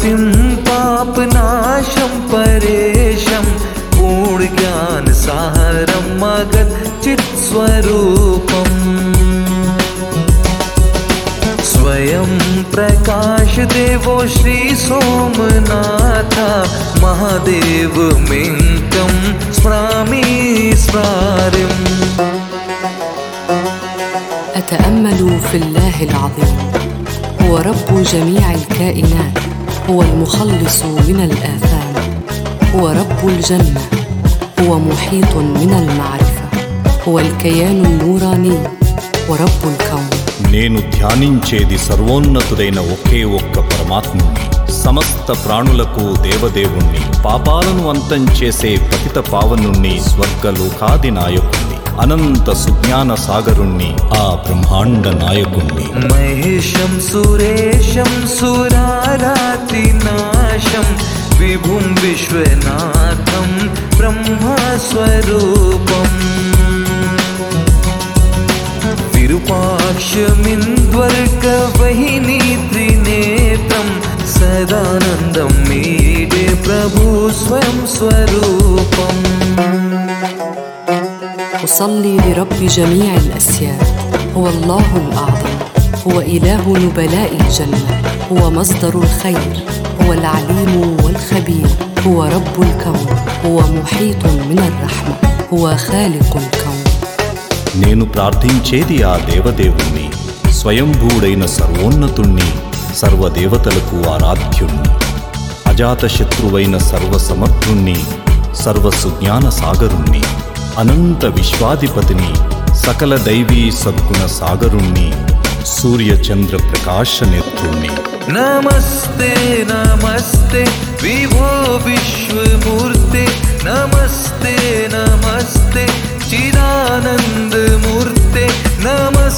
पतिं पापनाशं परेशं पूर्ण ज्ञान सारं मगध चित्स्वरूपम् स्वयं प्रकाश देवो श्री सोमनाथ महादेव मिंकं स्मरामि स्मरारिम् أتأمل في الله العظيم، هو رب جميع الكائنات، هو المخلص من الآثام، هو رب الجنة، هو محيط من المعرفة، هو الكيان النوراني ورب الكون. నేను ధ్యానించేది సర్వోన్నతుడైన ఒకే ఒక్క పరమాత్ముణ్ణి, సమస్త ప్రాణులకు దేవదేవుణ్ణి, పాపాలను అంతం చేసే పతిత పావనుణ్ణి, స్వర్గలోకాది నాయకుణ్ణి, అనంత సుజ్ఞాన సాగరుణ్ణి, ఆ బ్రహ్మాండ నాయకుణ్ణి. మహేశం సురేశం సురారాతినాశం విభుం విశ్వనాథం బ్రహ్మస్వరూపం विरूपाक्षमिन्द्वर्गवहिनी त्रिनेत्रं सदानन्दं मीडे प्रभु स्वयं स्वरूपम् أصلي لرب جميع الأسياد، هو الله الأعظم، هو إله نبلاء الجنة، هو مصدر الخير، هو العليم والخبير، هو رب الكون، هو محيط من الرحمة، هو خالق الكون. నేను ప్రార్థించేది ఆ దేవదేవుణ్ణి, స్వయంభూడైన సర్వోన్నతుణ్ణి, సర్వదేవతలకు ఆరాధ్యుణ్ణి, అజాతశత్రువైన సర్వసమర్థుణ్ణి, సర్వసుజ్ఞాన సాగరుణ్ణి, అనంత విశ్వాధిపతిని, సకల దైవీ సద్గుణ సాగరుణ్ణి, సూర్యచంద్ర ప్రకాశ నేత్రుణ్ణి. నమస్తే నమస్తే విభో విశ్వమూర్తే నమస్తే నమస్తే చిదానంద మూర్తే నమస్తే